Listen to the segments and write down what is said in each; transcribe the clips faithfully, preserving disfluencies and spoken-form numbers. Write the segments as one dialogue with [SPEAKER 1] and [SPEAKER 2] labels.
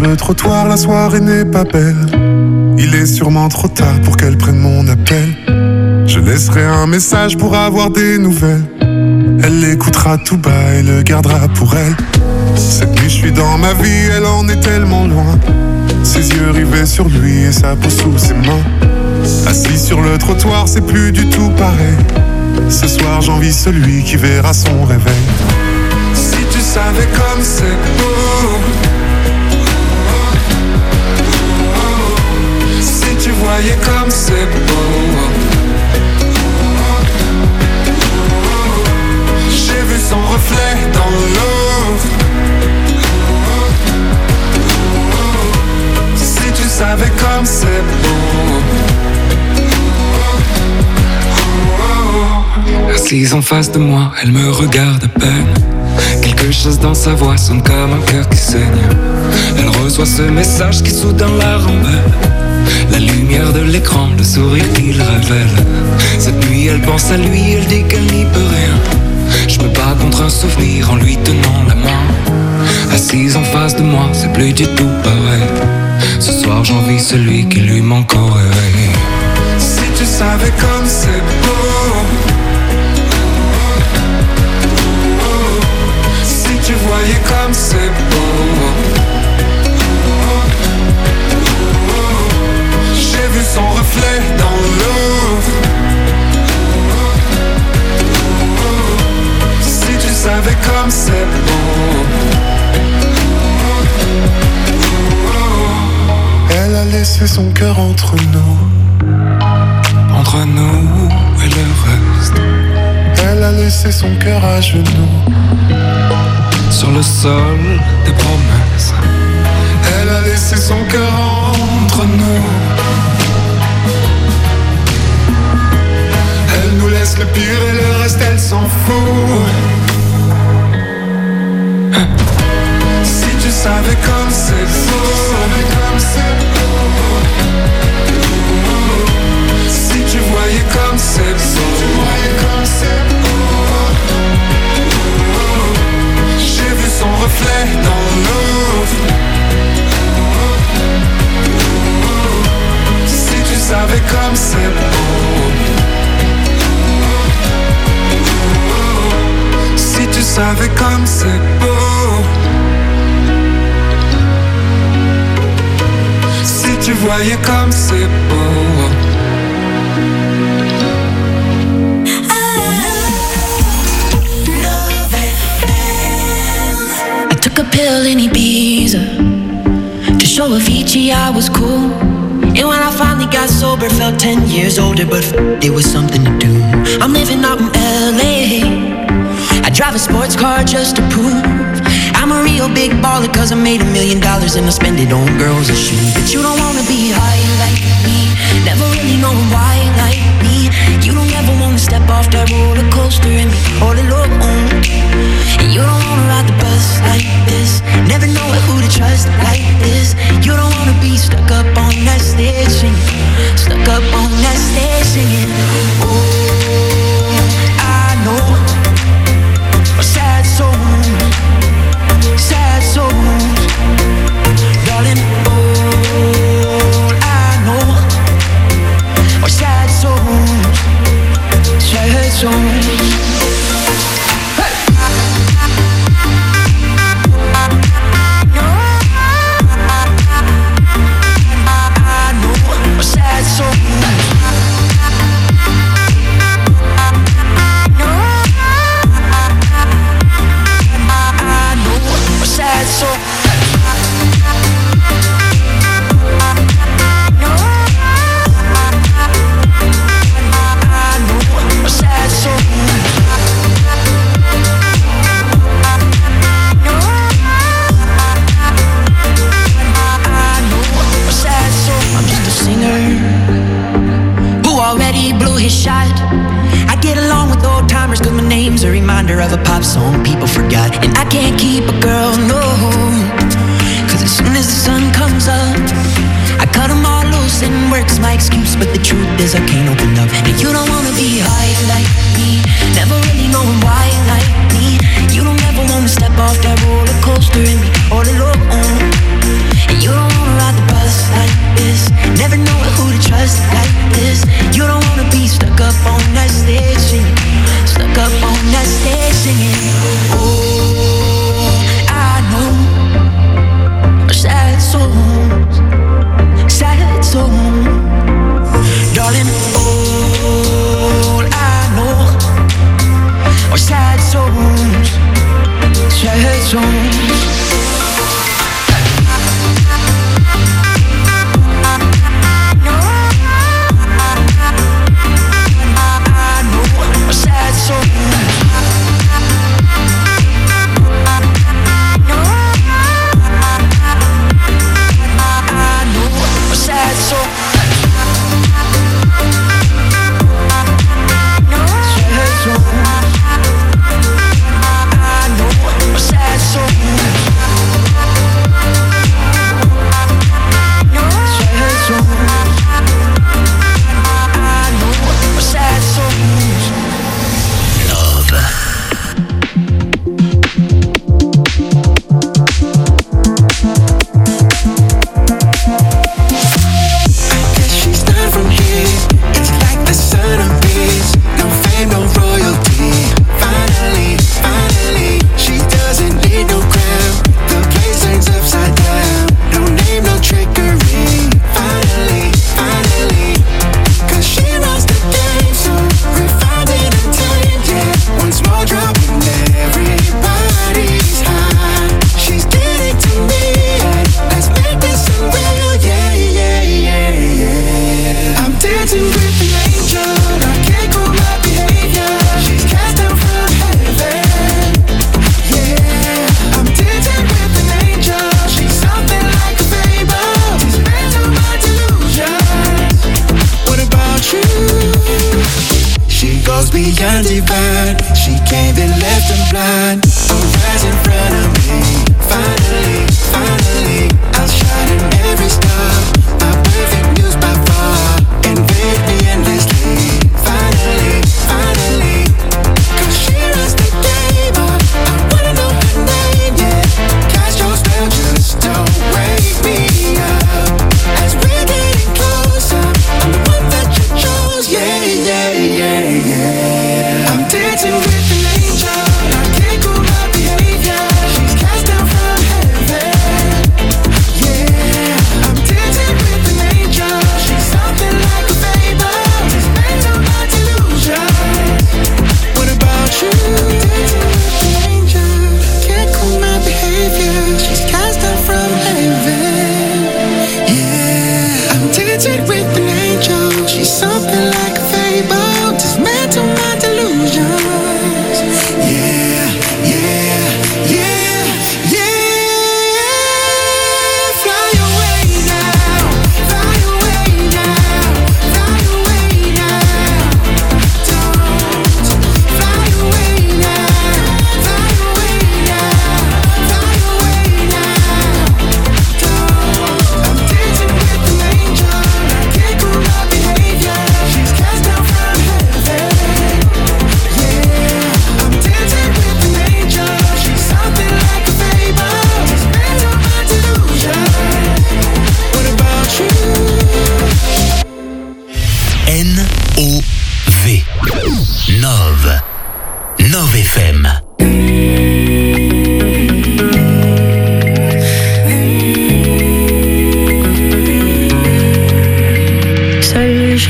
[SPEAKER 1] le trottoir, la soirée n'est pas belle. Il est sûrement trop tard pour qu'elle prenne mon appel. Je laisserai un message pour avoir des nouvelles. Elle l'écoutera tout bas et le gardera pour elle. Cette nuit je suis dans ma vie, elle en est tellement loin. Ses yeux rivés sur lui et sa peau sous ses mains. Assis sur le trottoir, c'est plus du tout pareil. Ce soir j'envie celui qui verra son réveil. Si tu savais comme c'est beau, si tu voyais comme c'est beau. J'ai vu son reflet dans l'eau. Si tu savais comme c'est beau.
[SPEAKER 2] Assise en face de moi, elle me regarde à peine. Quelque chose dans sa voix sonne comme un cœur qui saigne. Elle reçoit ce message qui soudain la rembelle. La lumière de l'écran, le sourire qu'il révèle. Cette nuit elle pense à lui, elle dit qu'elle n'y peut rien. Je me bats contre un souvenir en lui tenant la main. Assise en face de moi, c'est plus du tout pareil. Ce soir j'envie celui qui lui manque au réveil.
[SPEAKER 1] Si tu savais comme c'est beau. Si tu voyais comme c'est beau. J'ai vu son reflet dans l'eau. Si tu savais comme c'est beau. Elle a laissé son cœur entre nous.
[SPEAKER 2] Entre nous et le reste.
[SPEAKER 1] Elle a laissé son cœur à genoux.
[SPEAKER 2] Sur le sol des promesses.
[SPEAKER 1] Elle a laissé son cœur entre nous. Elle nous laisse le pire et le reste elle s'en fout. Si tu savais comme c'est beau. Si tu voyais comme c'est beau. J'ai vu son reflet dans l'eau. Si tu savais comme c'est beau. Si tu savais comme c'est beau. Si tu voyais comme c'est beau.
[SPEAKER 3] I took a pill in Ibiza to show Avicii I was cool. And when I finally got sober, felt ten years older, but f- it was something to do. I'm living out in L A. I drive a sports car just to prove I'm a real big baller, cause I made a million dollars and I spend it on girls and shoes. But you don't wanna be high like me, never really know why like me. You don't ever wanna step off that roller coaster and be all alone. And you don't wanna ride the bus like this, never know who to trust like this. You don't wanna be stuck up on that stage singing, stuck up on that stage singing. Oh, I know a sad soul, sad souls, darling. All I know are sad souls, sad souls. Of a pop song people forgot. And I can't keep a girl, no, cause as soon as the sun comes up, I cut them all loose and work's my excuse. But the truth is I can't open up. And you don't wanna be high like me, never really knowing why like me. You don't ever wanna step off that roller coaster and be all alone. And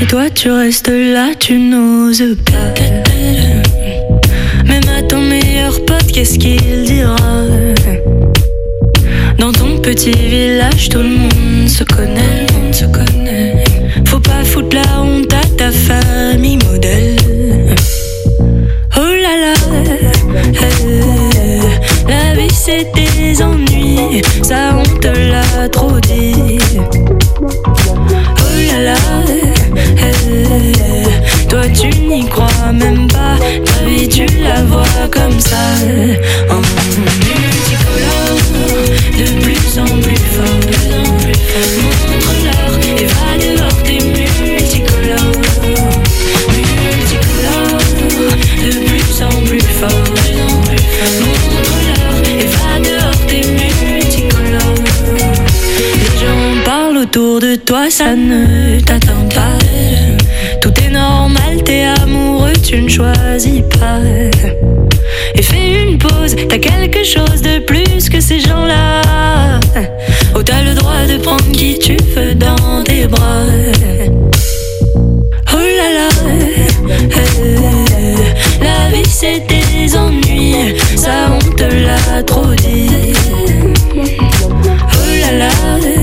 [SPEAKER 4] Si toi tu restes là, tu n'oses pas. Même à ton meilleur pote, qu'est-ce qu'il dira? Dans ton petit village, tout le monde se connaît, le monde se connaît. Faut pas foutre la honte à ta famille modèle. Oh là là, euh, la vie c'est des ennuis, ça on te l'a trop dit. Oh là là, euh, toi tu n'y crois même pas, ta vie tu la vois comme ça. En multicolore, de plus en plus fort, montre-leur et va dehors tes multicolores. Multicolore, de plus en plus fort, montre-leur et va dehors tes multicolores. Les gens parlent autour de toi, ça ne t'attend pas. Tout est normal, t'es amoureux, tu ne choisis pas. Et fais une pause, t'as quelque chose de plus que ces gens-là. Oh, t'as le droit de prendre qui tu veux dans tes bras. Oh là là, euh, la vie c'est des ennuis, ça on te l'a trop dit. Oh là là,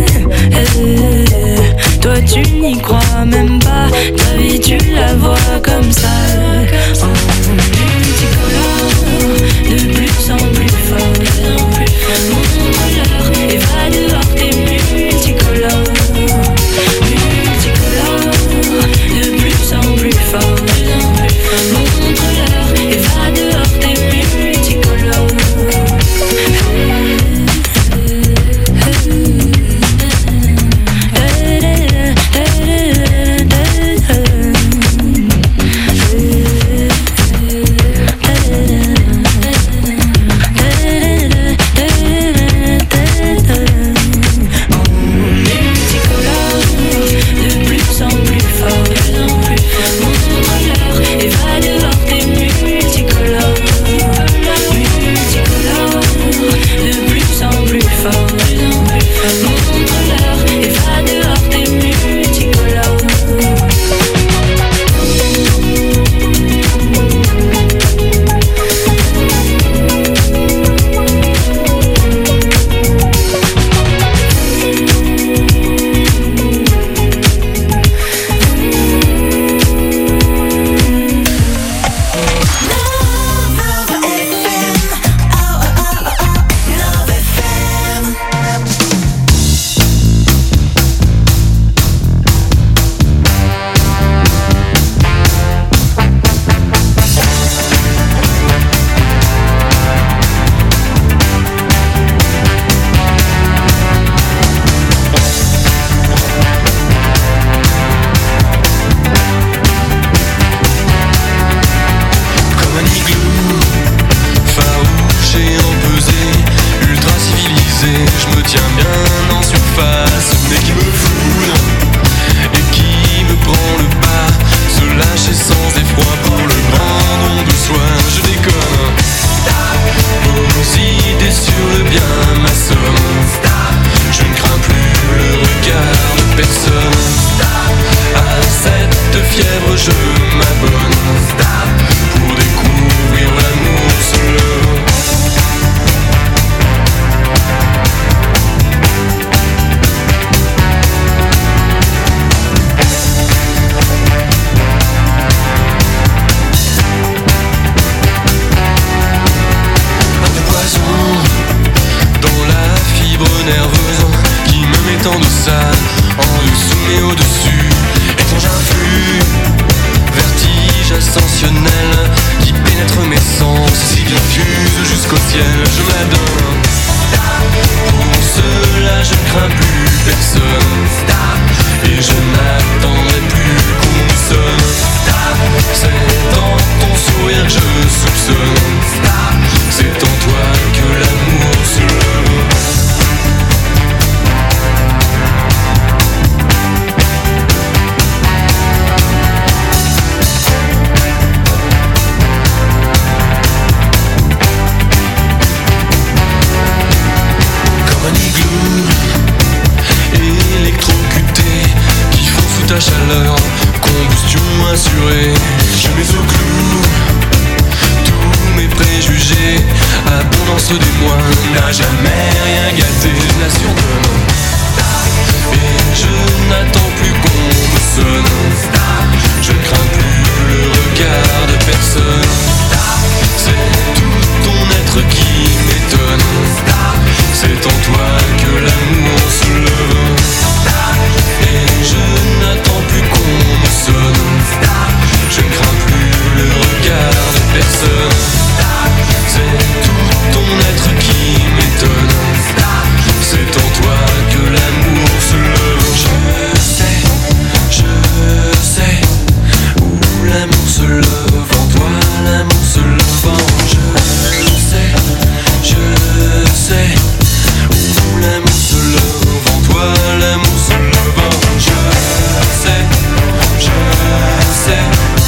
[SPEAKER 4] euh, toi tu n'y crois même pas, ta vie tu la vois comme ça. En multicolore, de plus en plus fort, montre-leur et va dehors tes multicolores. Multicolore, de plus en plus fort, montre-leur et va dehors tes multicolores.
[SPEAKER 2] chaleur qu'on assuré. Je mets au clou tous mes préjugés. Abondance des moines n'a jamais rien gâté. Je l'assure demain. Et je n'attends plus qu'on me sonne. Je crains plus le regard de personne. C'est tout ton être qui m'étonne. C'est en toi que l'amour se lève. Et je n'attends plus qu'on me sonne. Je crains plus le regard de personne. C'est tout ton être qui m'étonne. C'est en toi que l'amour se lève. Je sais, je sais où l'amour se lève. En toi l'amour se lève. Je sais, je sais où l'amour se lève. En toi l'amour se lève. Je sais, je sais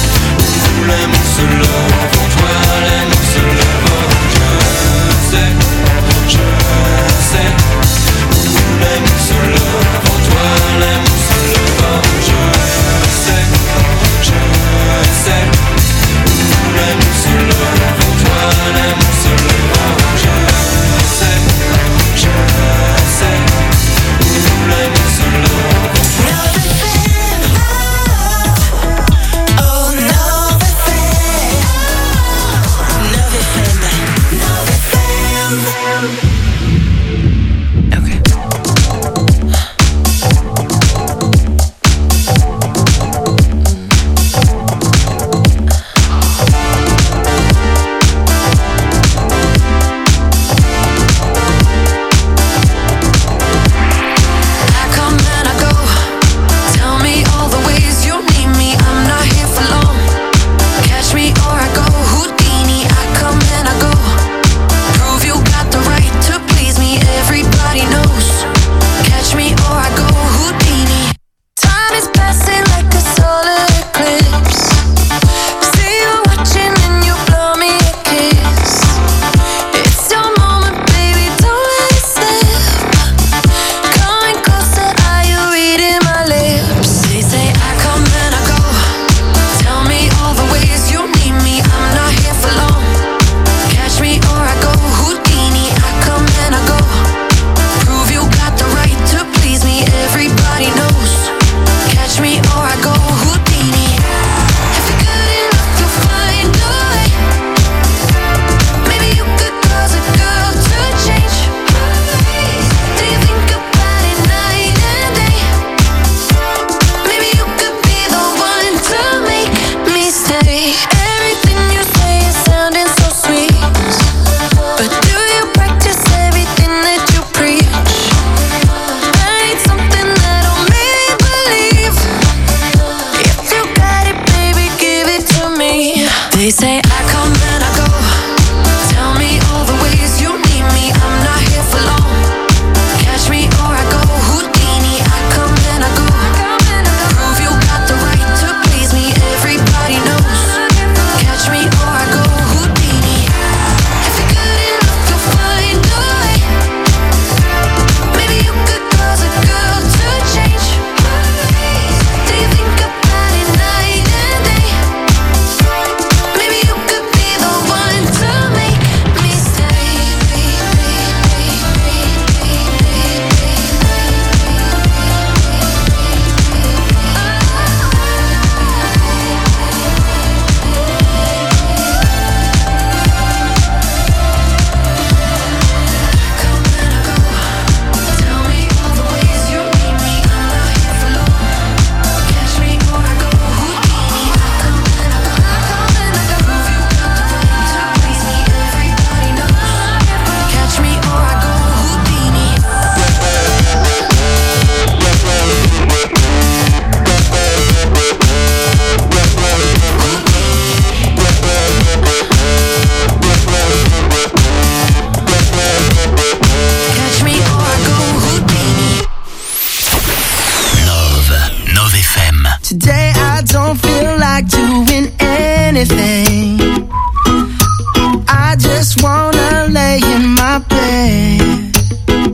[SPEAKER 2] où l'amour se lève. En toi l'amour se lève. Je sais, je sais où l'amour se lève. En toi l'amour se lève. Je sais, je sais où l'amour se lève. En toi l'amour se lève. Je sais, je sais où l'amour se lève.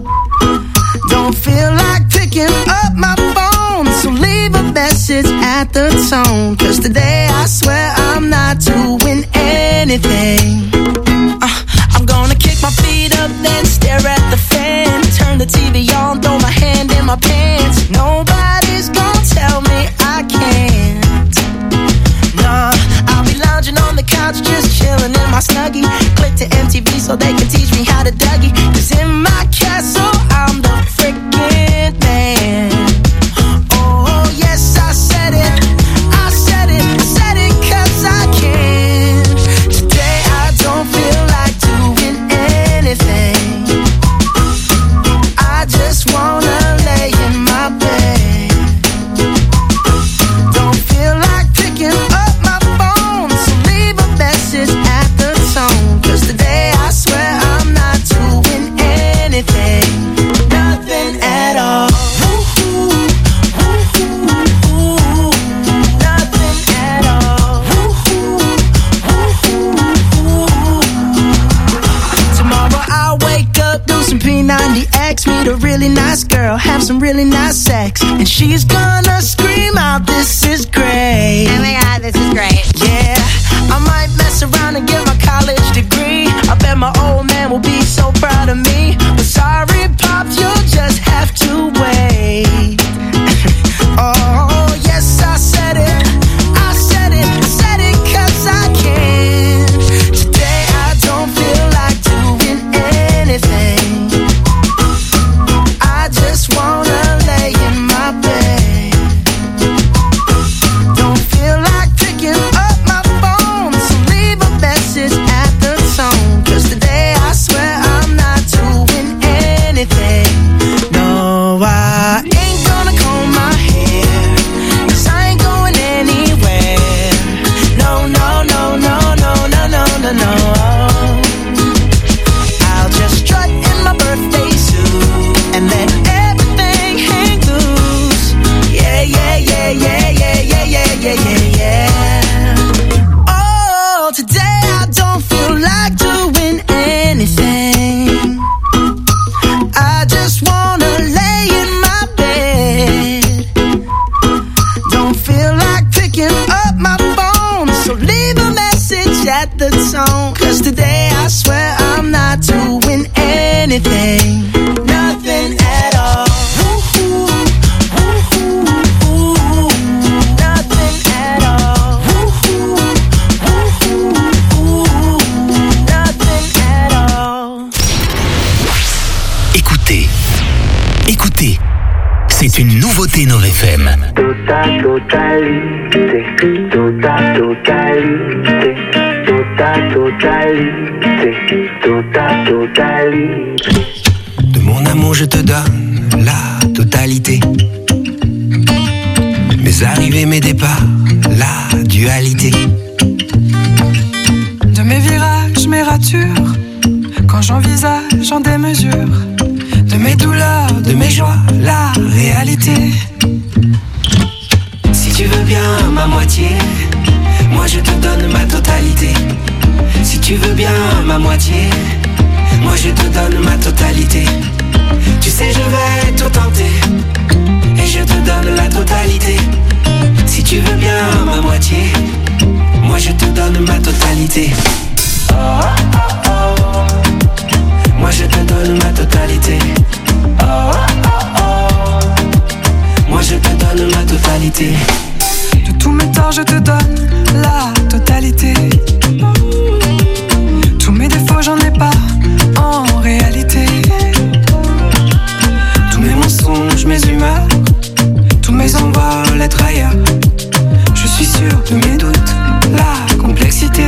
[SPEAKER 5] at the
[SPEAKER 3] the tone. Cause today I swear I'm not doing anything. uh, I'm gonna kick my feet up, then stare at the fan. Turn the T V on, throw my hand in my pants. Nobody's gonna tell me I can't. Nah, I'll be lounging on the couch, just chilling in my Snuggie. Click to M T V so they can teach me how to Dougie. Cause in my castle, I'm the freaking man. Oh, yes, I said it. I said it, said it cause I can. Today I don't feel like doing anything. I just wanna lay in my bed. Don't feel like picking up my phone, so leave a message at the tone. Cause today I swear I'm not doing anything. Nothing at all. Nothing at all. Tomorrow I'll wake up, do some P ninety X, meet a really nice girl, have some really nice sex, and she's gonna scream out, this is great.
[SPEAKER 5] Oh my god, this is great.
[SPEAKER 3] Yeah, I might mess around and get my college degree. I bet my old man will be so proud of me. But sorry, Pops, you'll just have to wait. Oh, yes, I said it. I said it, said it cause I can. Today I don't feel like doing anything. I just wanna lay in my bed. Don't feel like picking up my phone, so leave a message at the tone. Cause today I swear I'm not doing anything. No, I ain't gonna comb my hair, cause I ain't going anywhere. No, no, no, no, no, no, no, no, no. I'll just strut in my birthday suit and let everything hang loose. Yeah, yeah, yeah, yeah, yeah, yeah, yeah, yeah, yeah, yeah. Oh, today I don't feel like doing anything. I just wanna lay in my bed. Don't feel like picking up my phone, so leave a message at the tone. Cause today I swear I'm not doing anything. Nothing at all. Nothing at all. Nothing at all.
[SPEAKER 6] Écoutez, écoutez, c'est une nouveauté Nove F M.
[SPEAKER 7] Tota totalité, tota totalité, tota totalité, tota totalité.
[SPEAKER 8] De mon amour je te donne la totalité. Mes arrivées, mes départs, la dualité.
[SPEAKER 9] De mes virages, mes ratures, quand j'envisage en démesure. De mes douleurs, de mes joies, la réalité.
[SPEAKER 8] Si tu veux bien ma moitié, moi je te donne ma totalité. Si tu veux bien ma moitié, moi je te donne ma totalité. Tu sais je vais tout tenter, et je te donne la totalité. Si tu veux bien ma moitié, moi je te donne ma totalité. Oh, oh, oh, oh. Moi je te donne ma totalité. Oh, oh, oh. Moi je te donne ma totalité.
[SPEAKER 9] De tous mes torts je te donne la totalité. Tous mes défauts j'en ai pas en réalité. Tous mes mensonges, mes humeurs, tous mes envols, être ailleurs. Je suis sûr de mes doutes, la complexité.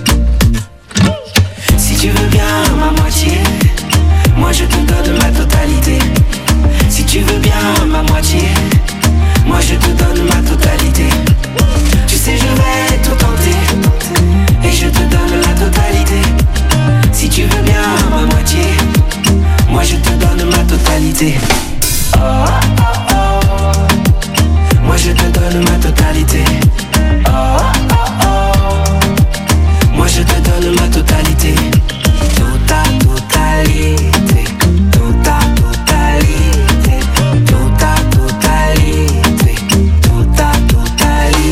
[SPEAKER 8] Si tu veux bien ma moitié, moi je te donne ma totalité. Si tu veux bien ma moitié, moi je te donne ma totalité. Tu sais je vais tout tenter, et je te donne la totalité. Si tu veux bien ma moitié, moi je te donne ma totalité. Oh, oh, oh. Moi je te donne ma totalité. Oh, oh, oh. Moi je te donne ma totalité. Tota totalité, tota totalité, tota totalité, tota totalité.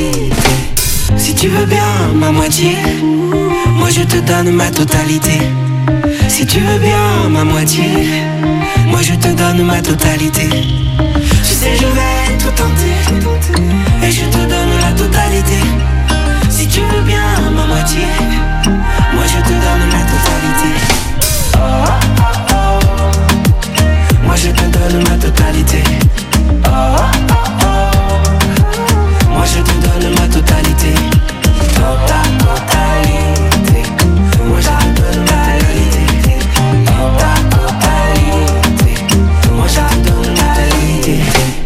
[SPEAKER 8] moitié, moi je te donne ma totalité. Si tu veux bien ma moitié, moi je te donne ma totalité. Tu sais je vais tout tenter, et je te donne la totalité. Si tu veux bien ma moitié, moi je te donne ma totalité. Oh, oh, oh, oh. Moi je te donne ma totalité. Oh, oh, oh, oh. Moi je te donne ma totalité. Tota, totalité. Moi je te donne ma totalité. Tota, totalité. Moi je te donne ma totalité.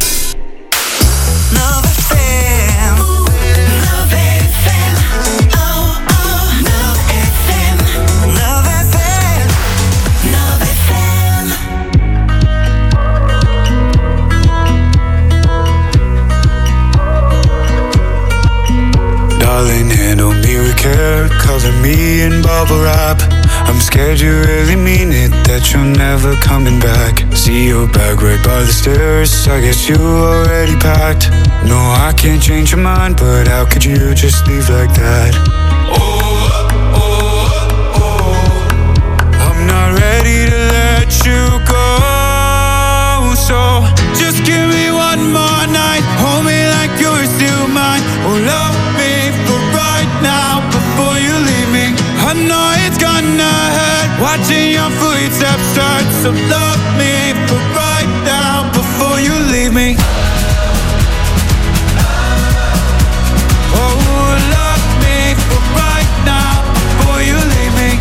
[SPEAKER 5] Handle me with care, color me in bubble wrap. I'm scared you really mean it, that you're never coming back. See your bag right by the stairs, I guess you already packed. No, I can't change your mind, but how could you just leave like that? Oh, oh, oh, I'm not ready to let you go. So just give me one more night, hold me like you're still mine. Oh, love me for right now before you leave me. I know it's gonna hurt watching your footsteps start. So love me for right now before you leave me. Oh, love me for right now before you leave me.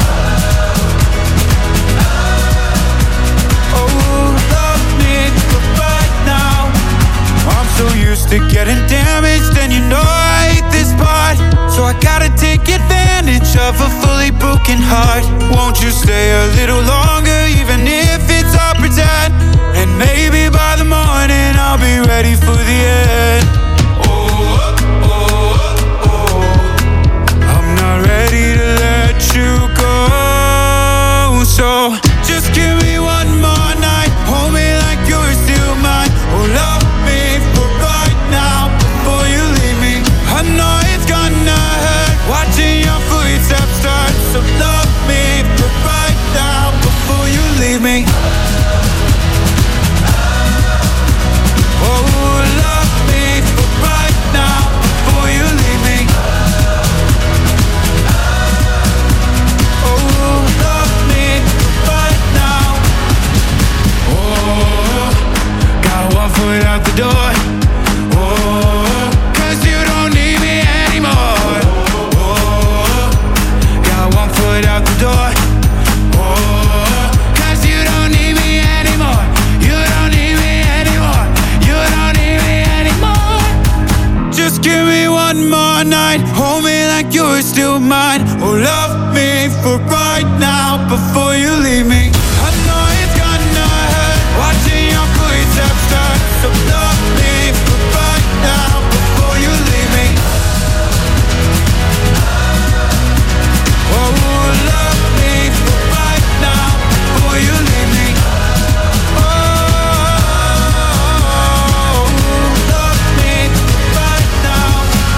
[SPEAKER 5] Oh, love me for right now. I'm so used to getting damaged, and you know I hate this part. So I gotta take advantage of a fully broken heart. Won't you stay a little longer, even if it's all pretend? And maybe by the morning I'll be ready for the end. Oh, oh, oh, I'm not ready to let you go. So just give me one more night, hold me like you're still mine. Oh, love me for right now before you leave me. I know it's gonna hurt watching your footsteps start. So love me for right now before you leave me. Oh, love me for right now before you leave me. Oh, love me for right now. Oh, got one foot out the door. Oh, 'cause you don't need me anymore. Oh, got one foot out the door. Oh, 'cause you don't need me anymore. You don't need me anymore. You don't need me anymore. Just give me one more night, hold me like you're still mine. Oh, love me for right now before you leave me. I know it's gonna hurt watching your footsteps start. So love me for right now before you leave me. Oh, love me for right now before you leave me. Oh, love me for right now.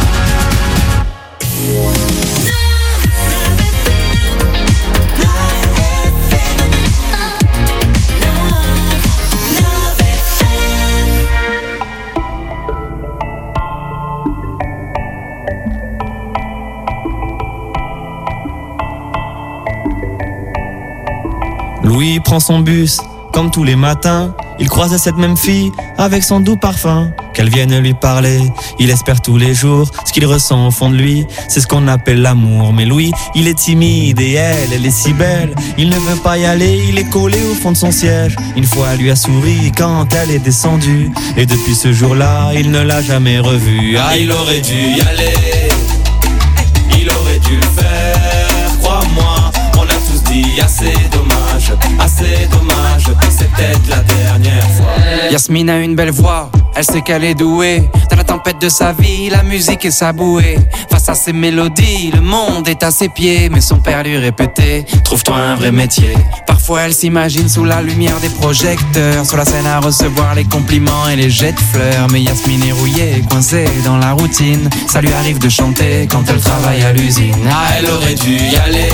[SPEAKER 10] Louis prend son bus, comme tous les matins. Il croise cette même fille avec son doux parfum. Qu'elle vienne lui parler, il espère tous les jours. Ce qu'il ressent au fond de lui, c'est ce qu'on appelle l'amour. Mais Louis, il est timide et elle, elle est si belle. Il ne veut pas y aller, il est collé au fond de son siège. Une fois, elle lui a souri quand elle est descendue. Et depuis ce jour-là, il ne l'a jamais revue.
[SPEAKER 11] Ah, il aurait dû y aller, il aurait dû le faire, crois-moi. On a tous dit assez dommage, assez dommage, c'est peut-être la dernière fois.
[SPEAKER 12] Yasmine a une belle voix, elle sait qu'elle est douée. Dans la tempête tempête de sa vie, la musique est sa bouée. Face à ses mélodies, le monde est à ses pieds. Mais son père lui répétait, trouve-toi un vrai métier. Parfois elle s'imagine sous la lumière des projecteurs, sur la scène à recevoir les compliments et les jets de fleurs. Mais Yasmine est rouillée, coincée dans la routine. Ça lui arrive de chanter quand elle travaille à l'usine.
[SPEAKER 11] Ah, elle aurait dû y aller,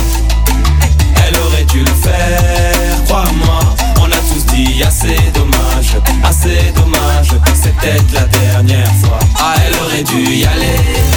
[SPEAKER 11] elle aurait dû le faire, crois-moi. On a tous dit assez dommage, assez dommage, c'est peut-être la dernière fois. Ah, elle aurait dû y aller,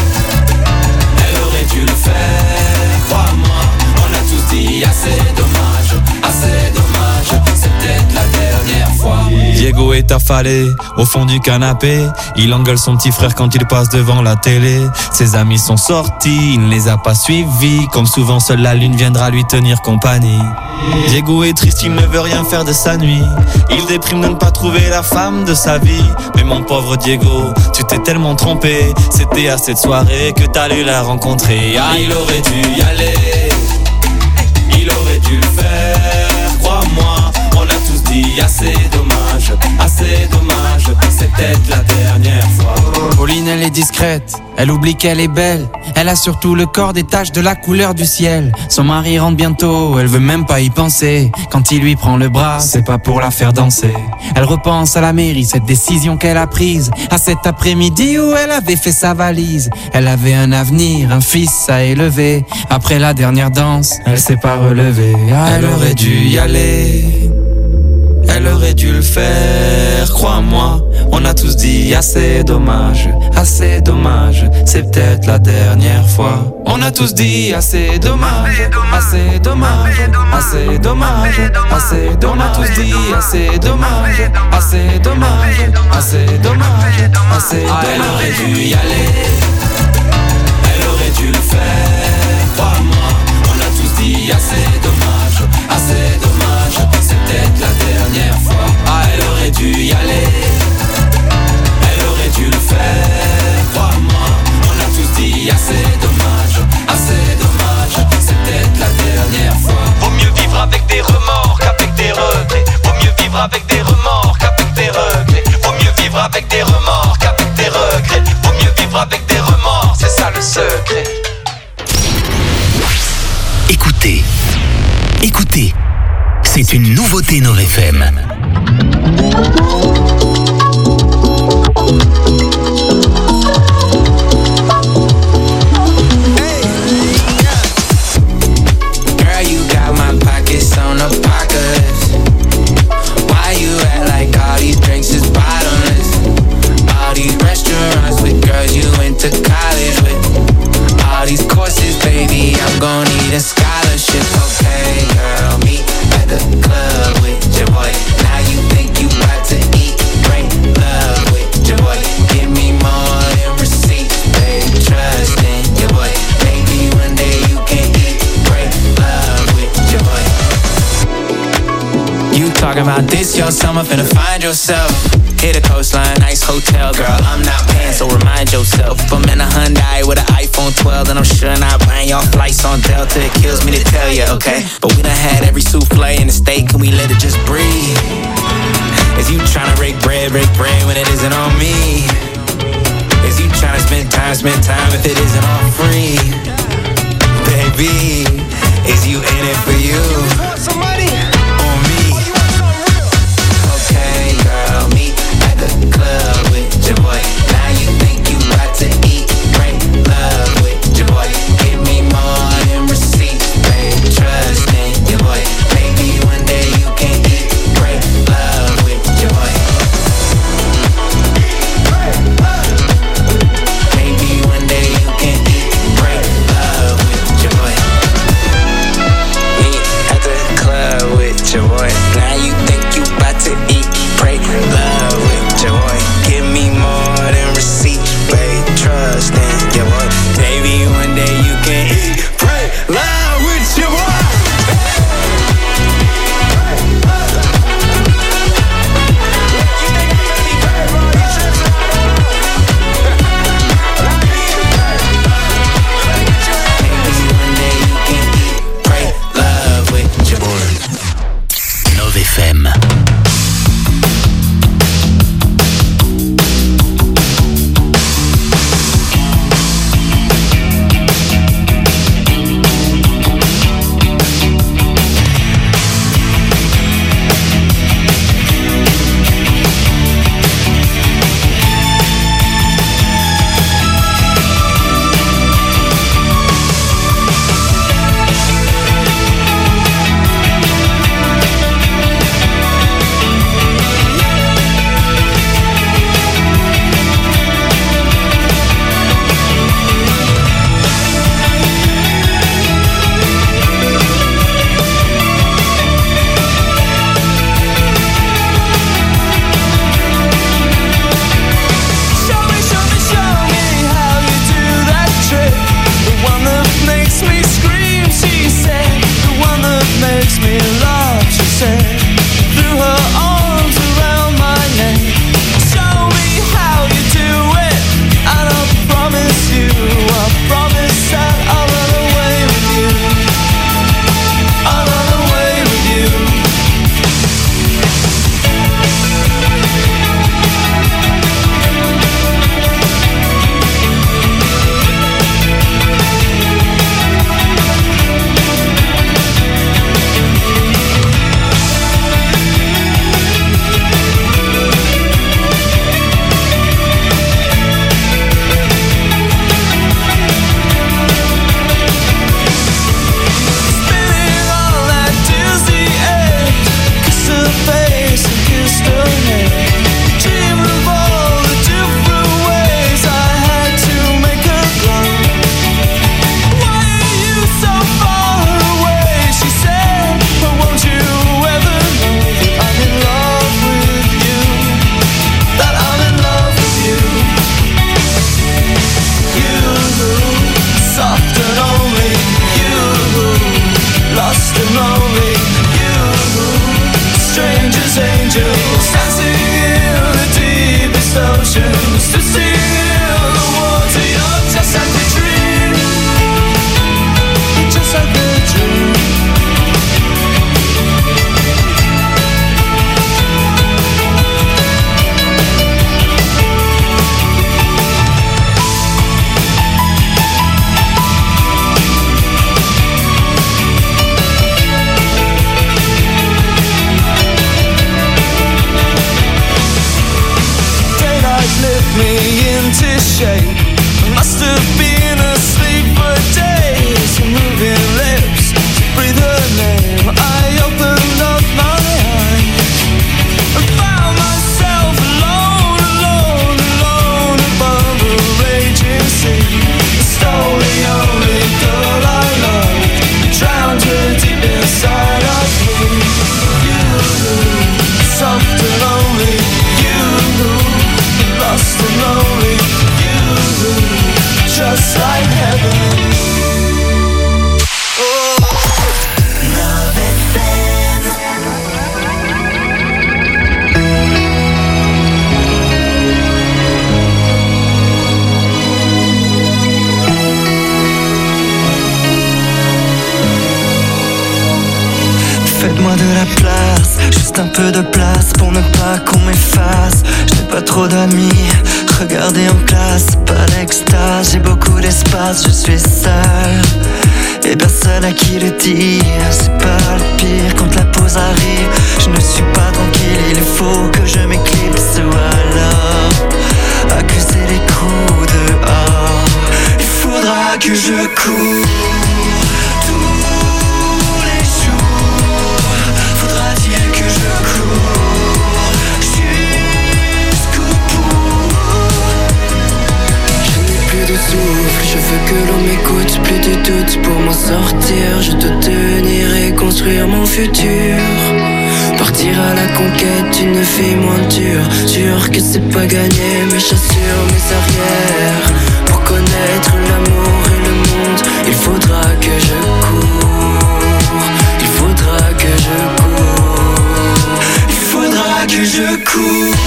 [SPEAKER 11] elle aurait dû le faire, crois-moi. On a tous dit assez dommage, assez dommage, c'est peut-être la dernière fois.
[SPEAKER 10] Diego est affalé au fond du canapé. Il engueule son petit frère quand il passe devant la télé. Ses amis sont sortis, il ne les a pas suivis. Comme souvent, seule la lune viendra lui tenir compagnie. Diego est triste, il ne veut rien faire de sa nuit. Il déprime de ne pas trouver la femme de sa vie. Mais mon pauvre Diego, tu t'es tellement trompé. C'était à cette soirée que t'allais la rencontrer.
[SPEAKER 11] Ah, il aurait dû y aller, il aurait dû le faire, crois-moi. On a tous dit assez dommage, assez dommage, c'est peut-être la dernière fois.
[SPEAKER 12] Pauline elle est discrète, elle oublie qu'elle est belle. Elle a surtout le corps des taches de la couleur du ciel. Son mari rentre bientôt, elle veut même pas y penser. Quand il lui prend le bras, c'est pas pour la faire danser. Elle repense à la mairie, cette décision qu'elle a prise. À cet après-midi où elle avait fait sa valise. Elle avait un avenir, un fils à élever. Après la dernière danse, elle s'est pas relevée. Ah,
[SPEAKER 11] elle aurait dû y aller, elle aurait dû le faire, crois-moi. On a tous dit assez dommage, assez dommage, c'est peut-être la dernière fois. On a tous dit assez dommage, assez dommage, assez dommage, assez dommage. On a tous dit assez dommage, assez dommage, assez dommage, assez dommage. Elle aurait dû y aller, elle aurait dû le faire, crois-moi. On a tous dit assez dommage, assez dommage, c'est peut-être la dernière fois. Ah, elle aurait dû y aller, elle aurait dû le faire, crois-moi. On a tous dit assez dommage, assez dommage, c'est peut-être la dernière fois.
[SPEAKER 13] Vaut mieux vivre avec des remords qu'avec des regrets. Vaut mieux vivre avec des remords qu'avec des regrets. Vaut mieux vivre avec des remords qu'avec des regrets. Vaut mieux vivre avec des remords, c'est ça le secret.
[SPEAKER 6] Écoutez, écoutez, c'est une nouveauté Nove F M.
[SPEAKER 8] Gon' need a scholarship, okay, girl. Meet at the club with your boy. Now you think you about to eat, break love with your boy. Give me more than receipts, babe. Trust in your boy. Maybe one day you can eat, break love with your boy. You talking about this your summer, finna find yourself. Hit a coastline, nice hotel, girl. I'm not paying, so remind yourself. If I'm in a Hyundai with an iPhone twelve, then I'm sure not buying y'all flights on Delta. It kills me to tell you, okay? But we done had every souffle in the steak, and we let it just breathe. Is you tryna rake bread, rake bread when it isn't on me? Is you tryna spend time, spend time if it isn't all free? Baby, is you in it for you? Want some money? On me. Okay, girl, meet at the club with your boy. Now you think you about to eat, break love with your boy. Give me more than receipts, babe. Trust in your boy. Maybe one day you can eat, break love with your boy. Maybe one day you can eat, break love with your boy. Meet at the
[SPEAKER 14] me into shape. I must have been asleep for days. Moving lips, breathe her name. I opened up my eyes and found myself alone, alone, alone above a raging sea. Stole the only girl I loved, drowned her deep inside of me. You, soft and lonely. You, lost and lonely. You, just like heaven.
[SPEAKER 15] Faites-moi de la place, juste un peu de place pour ne pas qu'on m'efface. Je n'ai pas trop d'amis, regardez en classe, pas l'extase. J'ai beaucoup d'espace, je suis seul et personne à qui le dire. C'est pas le pire quand la pause arrive. Je ne suis pas tranquille, il faut que je m'éclipse ou alors accuser les coups dehors. Il faudra que je cours.
[SPEAKER 9] Je veux que l'on m'écoute, plus de doute pour m'en sortir. Je dois tenir et construire mon futur. Partir à la conquête d'une vie moins dure. Sûr que c'est pas gagné, mais j'assure mes arrières. Pour connaître l'amour et le monde, il faudra que je cours. Il faudra que je cours. Il faudra que je cours.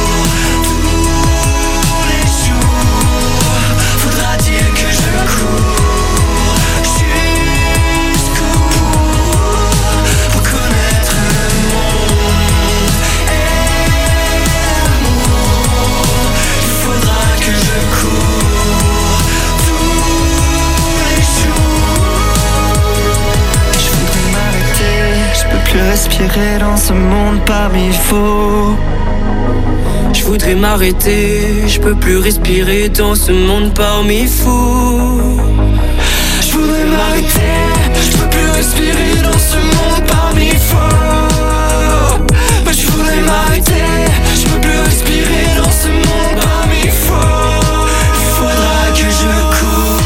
[SPEAKER 9] Respirer dans ce monde parmi faux. Je voudrais m'arrêter, je peux plus respirer dans ce monde parmi fous. Je voudrais m'arrêter, je peux plus respirer dans ce monde parmi faux. Mais je voudrais m'arrêter, je peux plus respirer dans ce monde parmi faux. Il faudra que je cours.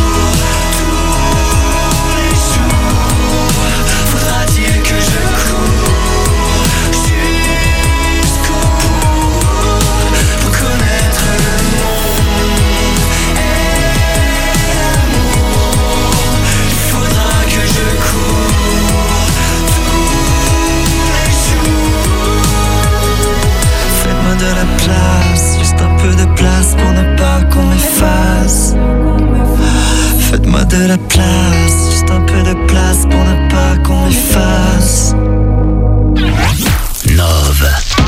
[SPEAKER 15] De la place, juste un peu de place pour ne pas qu'on m'efface. Faites-moi de la place, juste un peu de place pour ne pas qu'on m'efface.
[SPEAKER 6] Nove.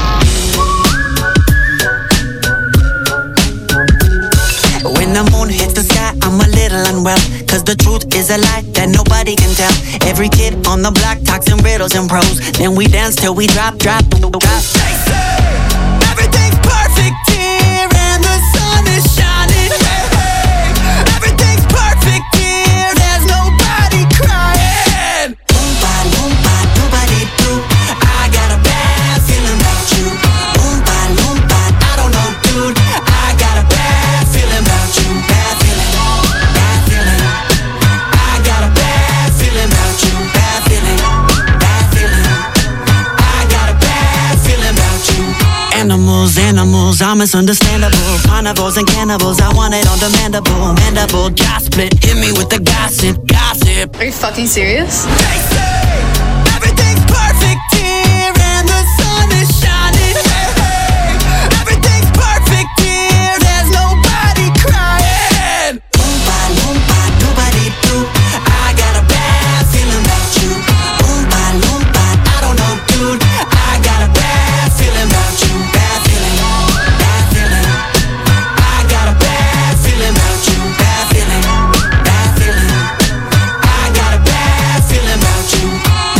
[SPEAKER 16] When the moon hits the sky, I'm a little unwell. Cause the truth is a lie that nobody can tell. Every kid on the block talks in riddles and prose. Then we dance till we drop, drop, drop.
[SPEAKER 9] Everything's perfect here and the sun is shining. Hey, hey. Everything's perfect here, there's nobody crying.
[SPEAKER 16] Boom, ba, boom, ba, nobody do. I got a bad feeling about you. Boom, ba, boom, ba, I don't know, dude. I got a bad feeling about you. Bad feeling, bad feeling. I got a bad feeling about you. Bad feeling, bad feeling. I got a bad feeling about you. Animals, animals, I'm misunderstandable. Carnivores and cannibals, I want it on demandable. Mandible, jaw split, hit me with the gossip, gossip.
[SPEAKER 17] Are you fucking serious?
[SPEAKER 9] They say everything's perfect here and the sun is shining. Hey, hey. Everything's perfect here, there's nobody crying.
[SPEAKER 16] Boom, ba, boom, ba, nobody do. I got a bad feeling about you. Boom, ba, boom, ba, I don't know, dude. I got a bad feeling about you. Bad feeling, bad feeling. I got a bad feeling about you. Bad feeling, bad feeling. I got a bad feeling about you.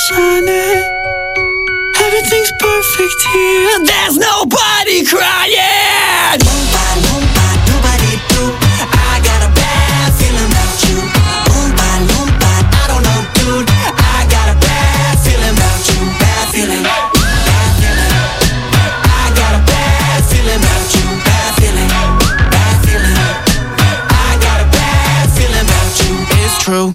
[SPEAKER 14] shining. Everything's perfect here. There's nobody crying.
[SPEAKER 16] Oompa loompa doobity doo. I got a bad feeling about you. Oompa loompa, I don't know, dude. I got a bad feeling about you. Bad feeling. Bad feeling. I got a bad feeling about you. Bad feeling. Bad feeling. I got a bad feeling about you.
[SPEAKER 12] It's true.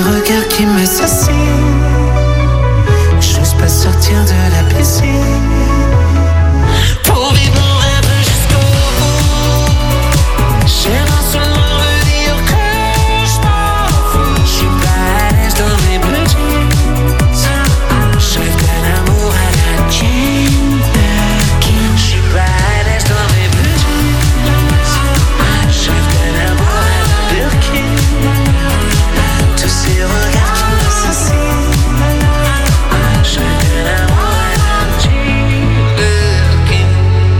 [SPEAKER 8] regard qui m'assassine. J'ose pas sortir de la piscine. Pour vivre mon rêve jusqu'au bout, j'aimerais seulement me dire que je m'en fous. Je suis pas à l'aise dans mes blue jeans. Je rêve d'un amour à la Jane Birkin. Je suis pas à l'aise dans mes blue jeans. Je rêve d'un amour à la Birkin. Tous ces regards qui m'assassinent. Je rêve d'un amour à la Jane Birkin.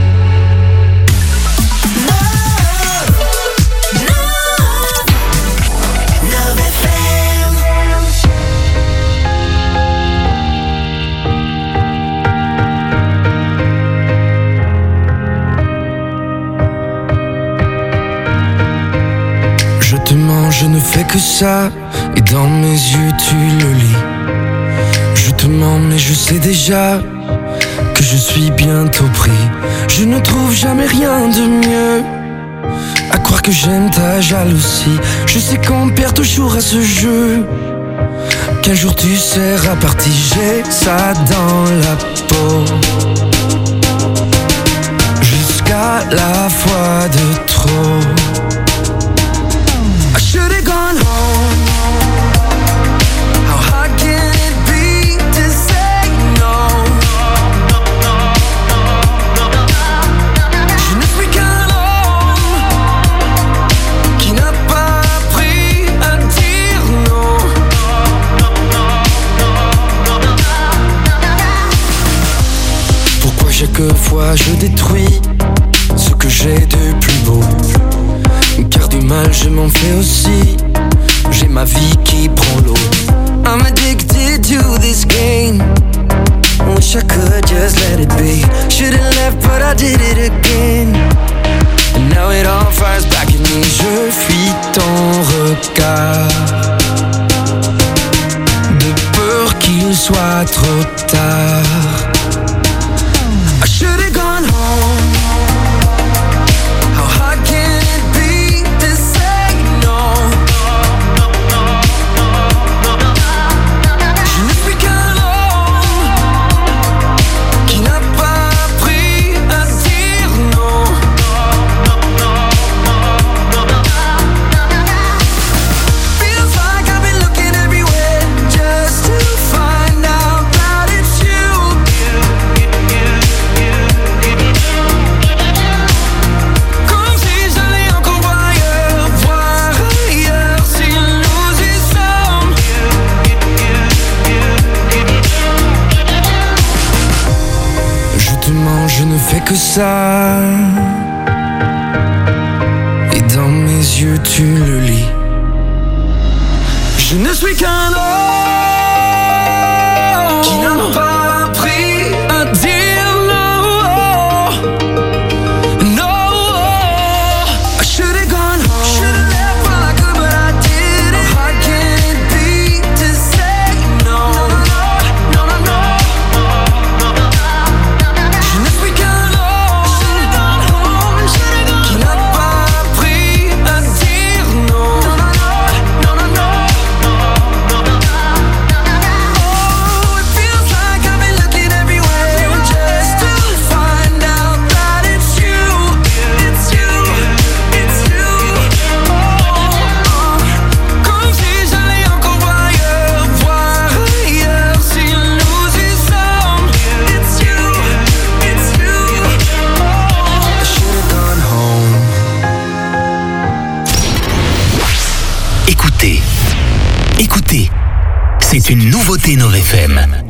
[SPEAKER 8] Love F M.
[SPEAKER 17] Je te mens, je ne fais que ça, et dans mes yeux tu le lis. Je te mens, mais je sais déjà que je suis bientôt pris. Je ne trouve jamais rien de mieux, à croire que j'aime ta jalousie. Je sais qu'on perd toujours à ce jeu, qu'un jour tu seras parti. J'ai ça dans la peau, jusqu'à la fois de trop. I should've gone home. How hard can it be to say no? Je ne suis qu'un homme qui n'a pas appris à dire non. Pourquoi chaque fois je détruis ce que j'ai de plus beau? Car du mal je m'en fais aussi. J'ai ma vie qui prend l'eau. I'm addicted to this game. Wish I could just let it be. Should've left but I did it again. And now it all fires back at me. Je fuis ton regard, de peur qu'il soit trop tard. I should've gone home. How hard can it be to say no? Je ne suis qu'un homme qui n'a pas appris à dire non. Feels like I've been looking everywhere just to find out that it's you. Comme si j'allais encore voir ailleurs, voir ailleurs si nous y sommes. Je te mens, je ne fais que ça, et dans mes yeux tu le lis. Je ne suis qu'un homme qui n'a pas appris à dire non. No, I should've gone home. Should've left while I could, but I didn't. How hard can it be to say no? No, no, no. Je ne suis qu'un homme qui n'a pas appris à dire non. No, no, no. Oh, it feels like I've been looking everywhere just to find out that it's you. It's you, it's you. Oh, comme si j'allais encore voir ailleurs, voir ailleurs si nous y sommes. It's you, it's you. I should've gone home.
[SPEAKER 6] Écoutez, écoutez, c'est une nouveauté Nord F M.